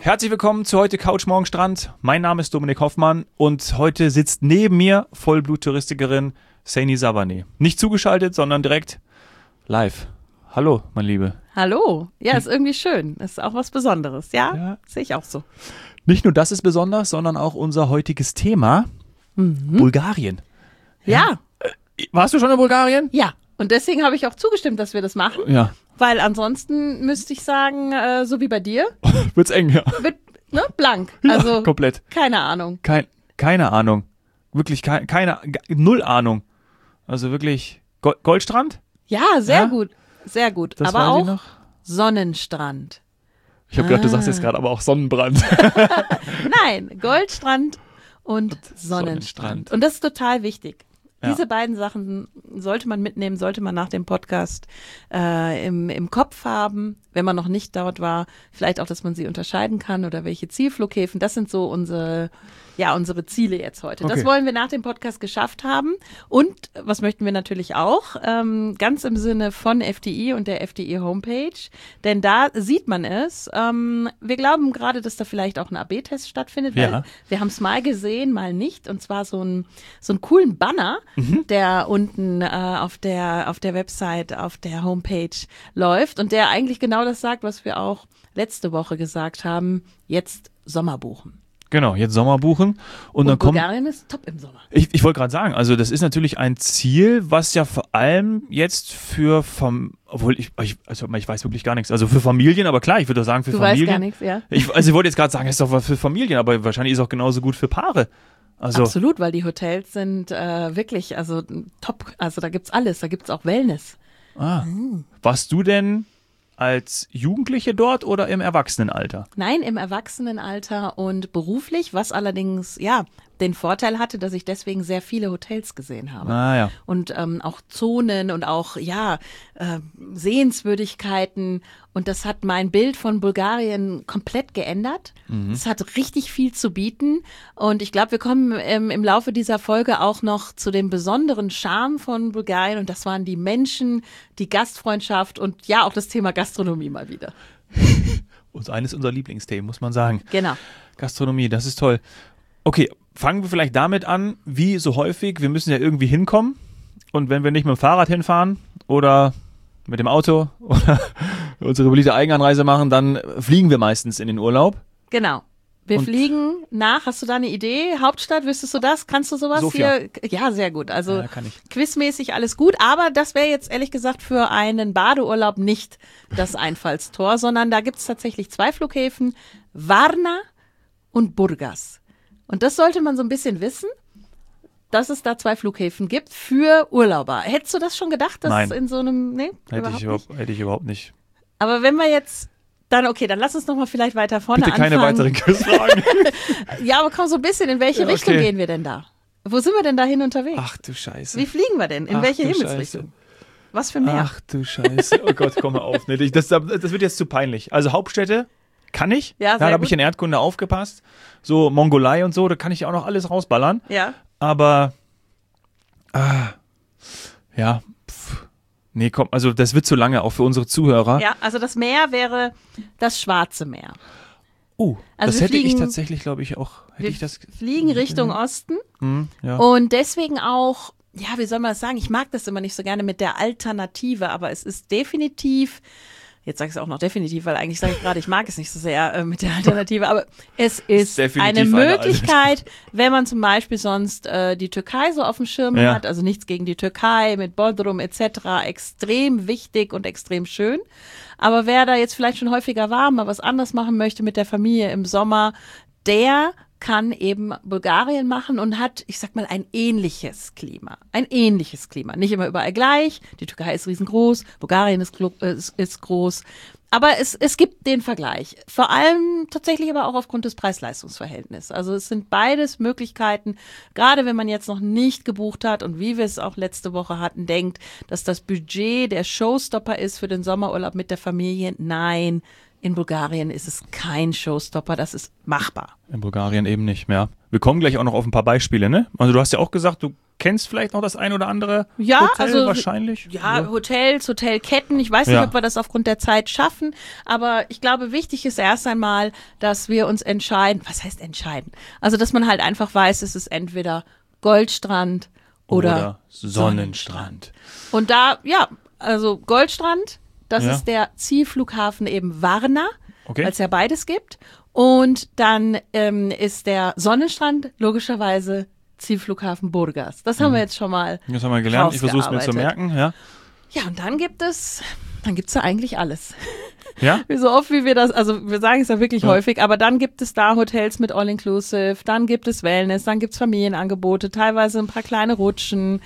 Herzlich willkommen zu heute Couch Morgen Strand. Mein Name ist Dominik Hoffmann und heute sitzt neben mir Vollblut-Touristikerin Saini Savane. Nicht zugeschaltet, sondern direkt live. Hallo, mein Liebe. Hallo. Ja, ist irgendwie schön. Ist auch was Besonderes. Ja. Sehe ich auch so. Nicht nur das ist besonders, sondern auch unser heutiges Thema, Bulgarien. Ja. Warst du schon in Bulgarien? Ja. Und deswegen habe ich auch zugestimmt, dass wir das machen. Ja. Weil ansonsten müsste ich sagen, so wie bei dir, Wird's eng, ja. wird blank. Ja, Also komplett. keine Ahnung. Keine Ahnung. Wirklich null Ahnung. Also wirklich Goldstrand? Ja, sehr gut. Sehr gut. Das aber weiß ich auch noch. Sonnenstrand. Ich habe gedacht, du sagst jetzt gerade aber auch Sonnenbrand. Nein, Goldstrand und Sonnenstrand. Und das ist total wichtig. Ja. Diese beiden Sachen sollte man mitnehmen, sollte man nach dem Podcast im Kopf haben, wenn man noch nicht dort war. Vielleicht auch, dass man sie unterscheiden kann oder welche Zielflughäfen. Das sind so unsere Ziele jetzt heute. Okay. Das wollen wir nach dem Podcast geschafft haben. Und was möchten wir natürlich auch? Ganz im Sinne von FDI und der FDI Homepage. Denn da sieht man es. Wir glauben gerade, dass da vielleicht auch ein AB-Test stattfindet. Ja. Weil wir haben es mal gesehen, mal nicht. Und zwar so einen coolen Banner, der unten auf der Website, auf der Homepage läuft und der eigentlich genau das sagt, was wir auch letzte Woche gesagt haben. Jetzt Sommer buchen. Genau, jetzt Sommer buchen. Und dann kommt. Bulgarien ist top im Sommer. Ich wollte gerade sagen, also das ist natürlich ein Ziel, was ja vor allem jetzt für, obwohl ich weiß wirklich gar nichts, also für Familien, aber klar, ich würde doch sagen für Familien. Du weißt gar nichts, ja. Ich wollte jetzt gerade sagen, es ist doch was für Familien, aber wahrscheinlich ist es auch genauso gut für Paare. Also, Absolut, weil die Hotels sind wirklich, also top, also da gibt's alles, da gibt's auch Wellness. warst du denn als Jugendliche dort oder im Erwachsenenalter? Nein, im Erwachsenenalter und beruflich, was allerdings, ja, den Vorteil hatte, dass ich deswegen sehr viele Hotels gesehen habe. Ah ja. Und auch Zonen und auch, Sehenswürdigkeiten. Und das hat mein Bild von Bulgarien komplett geändert. Es hat richtig viel zu bieten. Und ich glaube, wir kommen im Laufe dieser Folge auch noch zu dem besonderen Charme von Bulgarien. Und das waren die Menschen, die Gastfreundschaft und ja, auch das Thema Gastronomie mal wieder. Eines unserer Lieblingsthemen, muss man sagen. Genau. Gastronomie, das ist toll. Okay, fangen wir vielleicht damit an, wie so häufig, wir müssen ja irgendwie hinkommen und wenn wir nicht mit dem Fahrrad hinfahren oder mit dem Auto oder unsere beliebte Eigenanreise machen, dann fliegen wir meistens in den Urlaub. Genau. Wir Und- fliegen nach, hast du da eine Idee? Hauptstadt, wüsstest du das? Kannst du sowas Sofia. hier? Ja, sehr gut. Also Ja, kann ich. quizmäßig alles gut, aber das wäre jetzt ehrlich gesagt für einen Badeurlaub nicht das Einfallstor, sondern da gibt es tatsächlich zwei Flughäfen, Varna und Burgas. Und das sollte man so ein bisschen wissen, dass es da zwei Flughäfen gibt für Urlauber. Hättest du das schon gedacht, dass Nein. in so einem, nee, Hätte ich überhaupt nicht. Aber wenn wir jetzt dann, okay, dann lass uns noch mal vielleicht weiter vorne Bitte keine anfangen. weiteren Quizfragen. Ja, aber komm so ein bisschen, in welche Ja, okay. Richtung gehen wir denn da? Wo sind wir denn dahin unterwegs? Ach du Scheiße. Wie fliegen wir denn? In Ach welche du Himmelsrichtung? Was für Meer? Ach du Scheiße. Oh Gott, komm mal auf. Nee, das wird jetzt zu peinlich. Also Hauptstädte kann ich. Ja, da sehr habe ich gut. in Erdkunde aufgepasst. So Mongolei und so, da kann ich auch noch alles rausballern. Ja. Aber, nee, komm, also das wird zu lange, auch für unsere Zuhörer. Ja, also das Meer wäre das Schwarze Meer. Also das wir hätte ich fliegen- tatsächlich, glaube ich, auch. Hätte Wir ich das. fliegen Richtung Osten Ja. und deswegen auch, ja, wie soll man das sagen? Ich mag das immer nicht so gerne mit der Alternative, aber es ist definitiv, jetzt sage ich es auch noch definitiv, weil eigentlich sage ich gerade, ich mag es nicht so sehr mit der Alternative, aber es ist Definitiv eine eine Möglichkeit, wenn man zum Beispiel sonst die Türkei so auf dem Schirm Ja. hat, also nichts gegen die Türkei mit Bodrum etc., extrem wichtig und extrem schön. Aber wer da jetzt vielleicht schon häufiger war, mal was anderes machen möchte mit der Familie im Sommer, der kann eben Bulgarien machen und hat, ich sag mal, ein ähnliches Klima. Ein ähnliches Klima. Nicht immer überall gleich. Die Türkei ist riesengroß, Bulgarien ist groß. Aber es gibt den Vergleich. Vor allem tatsächlich aber auch aufgrund des Preis-Leistungs-Verhältnisses. Also es sind beides Möglichkeiten, gerade wenn man jetzt noch nicht gebucht hat und wie wir es auch letzte Woche hatten, denkt, dass das Budget der Showstopper ist für den Sommerurlaub mit der Familie. Nein, in Bulgarien ist es kein Showstopper, das ist machbar. In Bulgarien eben nicht mehr. Wir kommen gleich auch noch auf ein paar Beispiele, ne? Also du hast ja auch gesagt, du kennst vielleicht noch das ein oder andere Ja, Hotel also wahrscheinlich. Ja, Hotels, Hotelketten. Ich weiß nicht, ob wir das aufgrund der Zeit schaffen, aber ich glaube, wichtig ist erst einmal, dass wir uns entscheiden. Was heißt entscheiden? Also, dass man halt einfach weiß, es ist entweder Goldstrand oder Sonnenstrand. Und da, also Goldstrand, das Ja. ist der Zielflughafen eben Varna, Okay. weil es ja beides gibt. Und dann ist der Sonnenstrand logischerweise Zielflughafen Burgas. Das haben wir jetzt schon mal. Das haben wir gelernt. Ich versuche es mir zu rausgearbeitet. merken. Ja. Ja, und dann gibt's da eigentlich alles. Ja? So oft wie wir das, also wir sagen es ja wirklich häufig, aber dann gibt es da Hotels mit All-Inclusive, dann gibt es Wellness, dann gibt's Familienangebote, teilweise ein paar kleine Rutschen,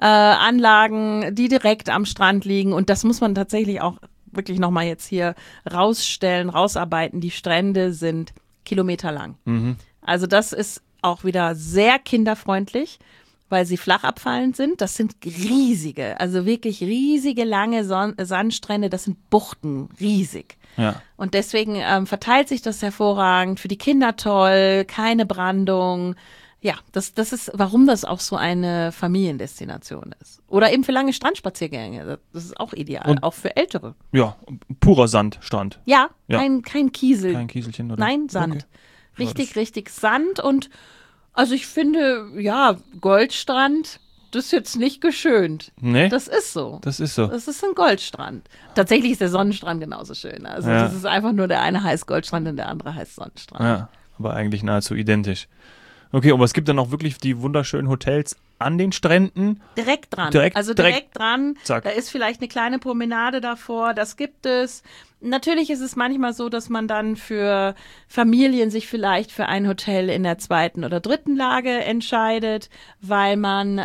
Anlagen, die direkt am Strand liegen und das muss man tatsächlich auch wirklich nochmal jetzt hier rausarbeiten. Die Strände sind kilometerlang. Also das ist auch wieder sehr kinderfreundlich, weil sie flach abfallend sind. Das sind riesige, also wirklich riesige, lange Sandstrände. Das sind Buchten, riesig. Ja. Und deswegen verteilt sich das hervorragend. Für die Kinder toll, keine Brandung. Ja, das ist, warum das auch so eine Familiendestination ist. Oder eben für lange Strandspaziergänge. Das ist auch ideal, Und- auch für Ältere. Ja, purer Sandstrand. Ja, Ja. kein Kiesel. Kein Kieselchen oder? Nein, Sand. Okay. Richtig Sand und also ich finde, ja, Goldstrand, das ist jetzt nicht geschönt. Nee, Das ist so. das ist so. Das ist ein Goldstrand. Tatsächlich ist der Sonnenstrand genauso schön. Also Ja. das ist einfach nur der eine heißt Goldstrand und der andere heißt Sonnenstrand. Ja, aber eigentlich nahezu identisch. Okay, aber es gibt dann auch wirklich die wunderschönen Hotels an den Stränden. Direkt dran. Direkt Dran. Zack. Da ist vielleicht eine kleine Promenade davor. Das gibt es. Natürlich ist es manchmal so, dass man dann für Familien sich vielleicht für ein Hotel in der 2. oder 3. Lage entscheidet, weil man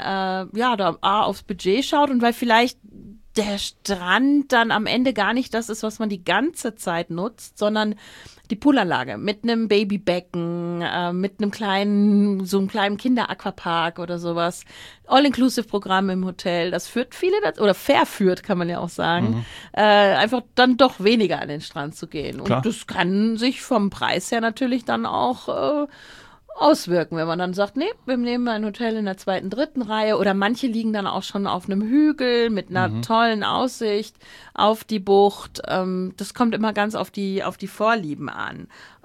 da aufs Budget schaut und weil vielleicht der Strand dann am Ende gar nicht das ist, was man die ganze Zeit nutzt, sondern die Poolanlage mit einem Babybecken, mit einem kleinen Kinderaquapark oder sowas. All-Inclusive-Programm im Hotel. Das führt viele dazu, oder verführt, kann man ja auch sagen, einfach dann doch weniger an den Strand zu gehen. Klar. Und das kann sich vom Preis her natürlich dann auch auswirken, wenn man dann sagt, nee, wir nehmen ein Hotel in der 2., 3. Reihe oder manche liegen dann auch schon auf einem Hügel mit einer tollen Aussicht auf die Bucht. Das kommt immer ganz auf die Vorlieben an.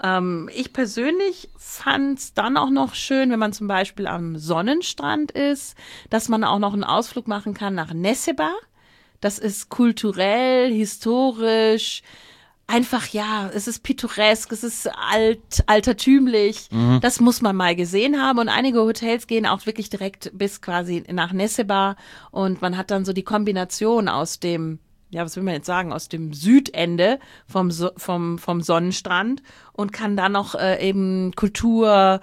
Ich persönlich fand es dann auch noch schön, wenn man zum Beispiel am Sonnenstrand ist, dass man auch noch einen Ausflug machen kann nach Nessebar. Das ist kulturell, historisch, einfach, ja, es ist pittoresk, es ist altertümlich. Das muss man mal gesehen haben. Und einige Hotels gehen auch wirklich direkt bis quasi nach Nessebar. Und man hat dann so die Kombination aus dem, ja, was will man jetzt sagen, aus dem Südende vom Sonnenstrand und kann dann noch eben Kultur,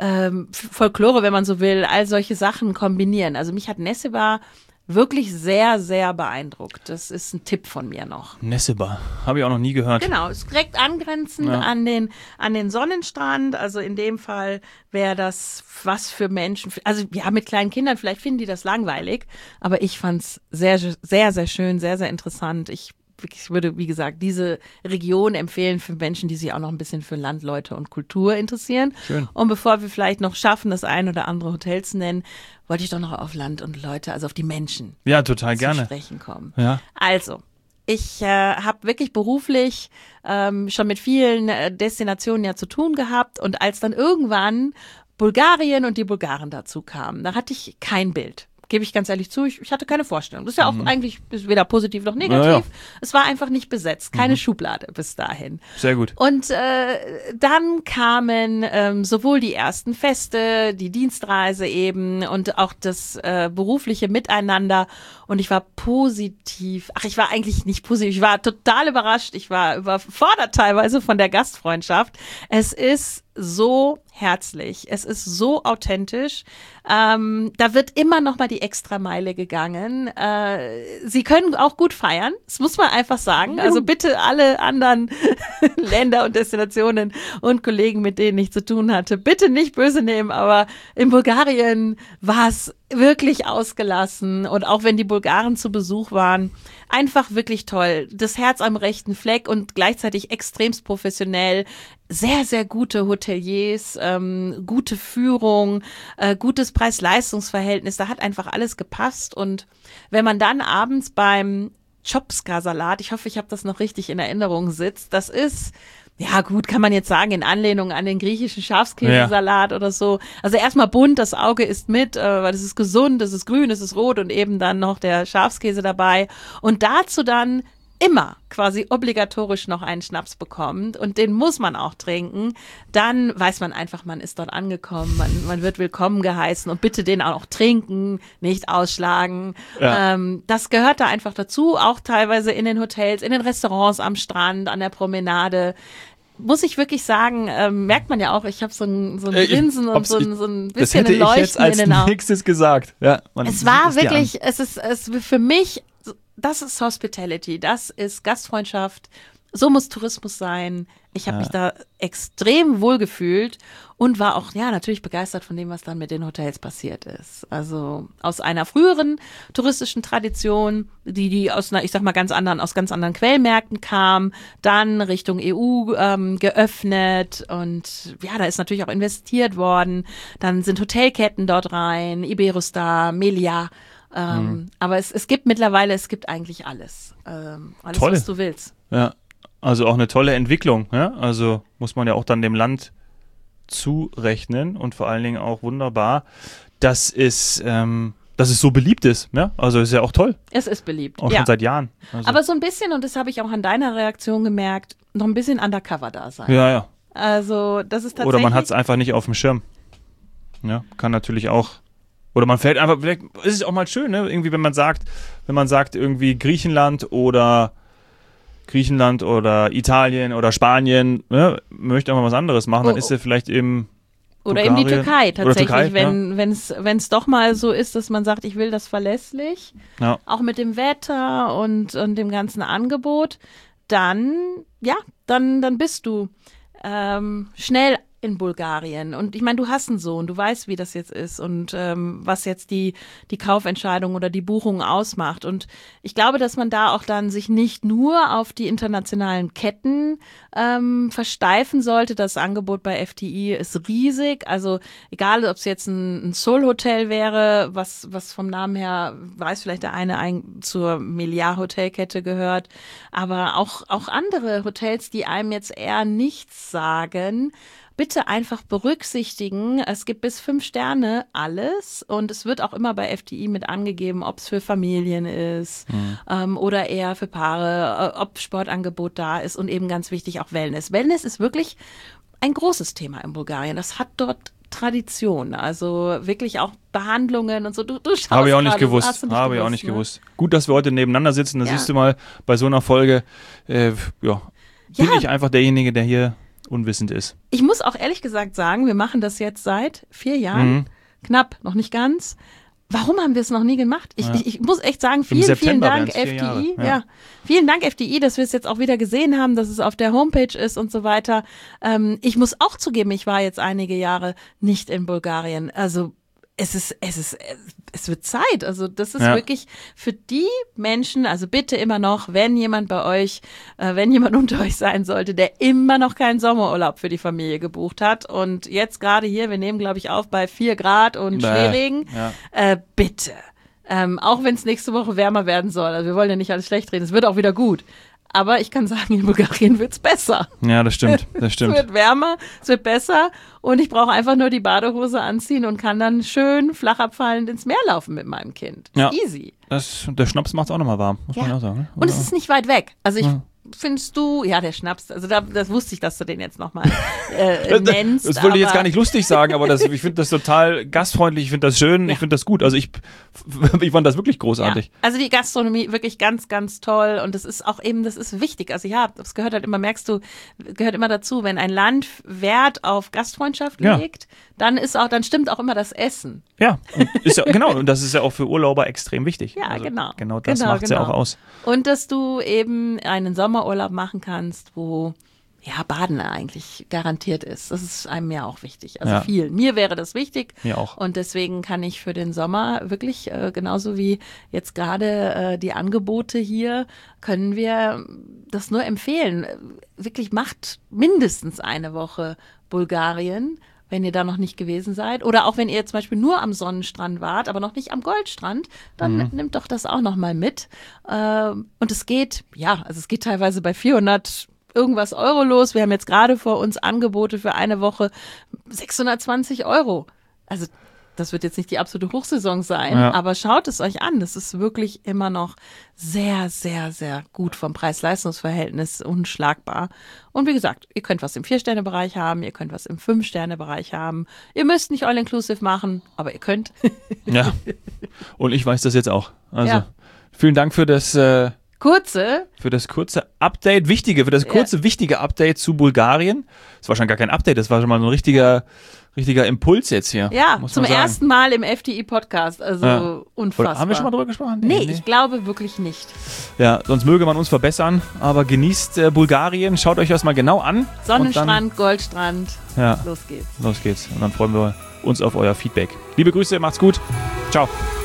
Folklore, wenn man so will, all solche Sachen kombinieren. Also mich hat Nessebar wirklich sehr, sehr beeindruckt. Das ist ein Tipp von mir noch. Nessebar. Habe ich auch noch nie gehört. Genau, ist direkt angrenzend Ja. an den Sonnenstrand. Also in dem Fall wäre das was für Menschen. Also ja, mit kleinen Kindern, vielleicht finden die das langweilig, aber ich fand's sehr, sehr, sehr schön, sehr, sehr interessant. Ich würde, wie gesagt, diese Region empfehlen für Menschen, die sich auch noch ein bisschen für Landleute und Kultur interessieren. Schön. Und bevor wir vielleicht noch schaffen, das ein oder andere Hotel zu nennen, wollte ich doch noch auf Land und Leute, also auf die Menschen Ja, total zu gerne. sprechen kommen. Ja. Also, ich habe wirklich beruflich schon mit vielen Destinationen ja zu tun gehabt und als dann irgendwann Bulgarien und die Bulgaren dazu kamen, da hatte ich kein Bild. Gebe ich ganz ehrlich zu, ich hatte keine Vorstellung. Das ist ja auch eigentlich weder positiv noch negativ. Ja, ja. Es war einfach nicht besetzt, keine Schublade bis dahin. Sehr gut. Und dann kamen sowohl die ersten Feste, die Dienstreise eben und auch das berufliche Miteinander. Und ich war positiv, ich war eigentlich nicht positiv, ich war total überrascht, ich war überfordert teilweise von der Gastfreundschaft. Es ist so herzlich, es ist so authentisch. Da wird immer noch mal die Extrameile gegangen. Sie können auch gut feiern, das muss man einfach sagen. Also bitte alle anderen Länder und Destinationen und Kollegen, mit denen ich zu tun hatte, bitte nicht böse nehmen, aber in Bulgarien war es wirklich ausgelassen und auch wenn die Bulgaren zu Besuch waren, einfach wirklich toll. Das Herz am rechten Fleck und gleichzeitig extremst professionell. sehr, sehr gute Hoteliers, gute Führung, gutes Preis-Leistungs-Verhältnis. Da hat einfach alles gepasst. Und wenn man dann abends beim Chopska-Salat, ich hoffe, ich habe das noch richtig in Erinnerung, sitzt, das ist, ja gut, kann man jetzt sagen, in Anlehnung an den griechischen Schafskäsesalat oder so. Also erstmal bunt, das Auge isst mit, weil es ist gesund, es ist grün, es ist rot und eben dann noch der Schafskäse dabei. Und dazu dann immer quasi obligatorisch noch einen Schnaps bekommt und den muss man auch trinken, dann weiß man einfach, man ist dort angekommen, man wird willkommen geheißen und bitte den auch noch trinken, nicht ausschlagen. Ja. Das gehört da einfach dazu, auch teilweise in den Hotels, in den Restaurants am Strand, an der Promenade. Muss ich wirklich sagen, merkt man ja auch, ich habe so ein Grinsen und so ein bisschen ein Leuchten in den Augen. Als nächstes gesagt. Ja, es war wirklich, es ist für mich, das ist Hospitality, das ist Gastfreundschaft, so muss Tourismus sein. Ich habe mich da extrem wohl gefühlt und war auch, ja, natürlich begeistert von dem, was dann mit den Hotels passiert ist. Also aus einer früheren touristischen Tradition, die aus einer, ich sag mal, aus ganz anderen Quellmärkten kam, dann Richtung EU geöffnet und ja, da ist natürlich auch investiert worden. Dann sind Hotelketten dort rein, Iberostar, Meliá. Aber es gibt mittlerweile, eigentlich alles. Alles, Toll. Was du willst. Ja, also auch eine tolle Entwicklung. Ja? Also muss man ja auch dann dem Land zurechnen und vor allen Dingen auch wunderbar, dass es so beliebt ist. Ja? Also ist ja auch toll. Es ist beliebt, auch schon seit Jahren. Also. Aber so ein bisschen, und das habe ich auch an deiner Reaktion gemerkt, noch ein bisschen undercover da sein. Ja. Also das ist tatsächlich... Oder man hat es einfach nicht auf dem Schirm. Ja, kann natürlich auch... Oder man fällt einfach, vielleicht ist es auch mal schön, ne? Irgendwie, wenn man sagt irgendwie Griechenland oder Italien oder Spanien, ne? Möchte einfach was anderes machen, dann ist er vielleicht eben oder eben die Türkei tatsächlich, wenn es doch mal so ist, dass man sagt, ich will das verlässlich, auch mit dem Wetter und dem ganzen Angebot, dann bist du schnell in Bulgarien. Und ich meine, du hast einen Sohn, du weißt, wie das jetzt ist und was jetzt die Kaufentscheidung oder die Buchung ausmacht. Und ich glaube, dass man da auch dann sich nicht nur auf die internationalen Ketten versteifen sollte. Das Angebot bei FDI ist riesig. Also egal, ob es jetzt ein Soul-Hotel wäre, was vom Namen her, weiß vielleicht der eine zur Meliá Hotelkette gehört, aber auch andere Hotels, die einem jetzt eher nichts sagen, bitte einfach berücksichtigen, es gibt bis 5 Sterne alles und es wird auch immer bei FDI mit angegeben, ob es für Familien ist oder eher für Paare, ob Sportangebot da ist und eben ganz wichtig auch Wellness. Wellness ist wirklich ein großes Thema in Bulgarien. Das hat dort Tradition, also wirklich auch Behandlungen und so. Du schaust Habe ich auch nicht gewusst. Habe ich auch nicht gewusst. Gut, dass wir heute nebeneinander sitzen. Da siehst du mal, bei so einer Folge bin ich einfach derjenige, der hier unwissend ist. Ich muss auch ehrlich gesagt sagen, wir machen das jetzt seit 4 Jahren, knapp, noch nicht ganz. Warum haben wir es noch nie gemacht? Ich muss echt sagen, vielen Dank FDI. Ja. Vielen Dank FDI, dass wir es jetzt auch wieder gesehen haben, dass es auf der Homepage ist und so weiter. Ich muss auch zugeben, ich war jetzt einige Jahre nicht in Bulgarien. Also es wird Zeit. Also das ist wirklich für die Menschen, also bitte immer noch, wenn jemand unter euch sein sollte, der immer noch keinen Sommerurlaub für die Familie gebucht hat und jetzt gerade hier, wir nehmen glaube ich auf bei 4 Grad und Schneeregen, bitte. Auch wenn es nächste Woche wärmer werden soll. Also wir wollen ja nicht alles schlecht reden, es wird auch wieder gut. Aber ich kann sagen, in Bulgarien wird's besser. Ja, das stimmt. Es wird wärmer, es wird besser und ich brauche einfach nur die Badehose anziehen und kann dann schön flach abfallend ins Meer laufen mit meinem Kind. Easy. Der Schnaps macht's auch nochmal warm, muss man auch sagen. Ne? Und es ist nicht weit weg. Also findest du, der Schnaps, also das wusste ich, dass du den jetzt nochmal nennst. Das wollte ich jetzt gar nicht lustig sagen, aber ich finde das total gastfreundlich, ich finde das schön, ich finde das gut. Also ich fand das wirklich großartig. Ja. Also die Gastronomie wirklich ganz, ganz toll und das ist auch eben, das ist wichtig. Also das gehört halt immer, merkst du, gehört immer dazu, wenn ein Land Wert auf Gastfreundschaft legt, dann stimmt auch immer das Essen. Ja, genau, und das ist ja auch für Urlauber extrem wichtig. Ja, also genau. Das macht es ja auch aus. Und dass du eben einen Sommerurlaub machen kannst, wo Baden eigentlich garantiert ist. Das ist einem ja auch wichtig. Also Ja. vielen. Mir wäre das wichtig. Mir auch. Und deswegen kann ich für den Sommer wirklich, genauso wie jetzt gerade die Angebote hier, können wir das nur empfehlen. Wirklich macht mindestens eine Woche Bulgarien, wenn ihr da noch nicht gewesen seid. Oder auch wenn ihr zum Beispiel nur am Sonnenstrand wart, aber noch nicht am Goldstrand, dann nimmt doch das auch noch mal mit. Und es geht, es geht teilweise bei 400 irgendwas Euro los. Wir haben jetzt gerade vor uns Angebote für eine Woche 620 Euro. Also das wird jetzt nicht die absolute Hochsaison sein, aber schaut es euch an. Das ist wirklich immer noch sehr, sehr, sehr gut vom Preis-Leistungs-Verhältnis, unschlagbar. Und wie gesagt, ihr könnt was im 4-Sterne-Bereich haben, ihr könnt was im 5-Sterne-Bereich haben. Ihr müsst nicht All-Inclusive machen, aber ihr könnt. Ja, und ich weiß das jetzt auch. Also vielen Dank für das kurze Update, wichtige Update zu Bulgarien. Das war schon gar kein Update, das war schon mal so ein richtiger Impuls jetzt hier. Ja, muss zum man sagen. ersten Mal im FDI-Podcast, also unfassbar. Oder haben wir schon mal drüber gesprochen? Nee, ich glaube wirklich nicht. Ja, sonst möge man uns verbessern, aber genießt Bulgarien, schaut euch das mal genau an. Sonnenstrand, Goldstrand, los geht's. Los geht's. Und dann freuen wir uns auf euer Feedback. Liebe Grüße, macht's gut. Ciao.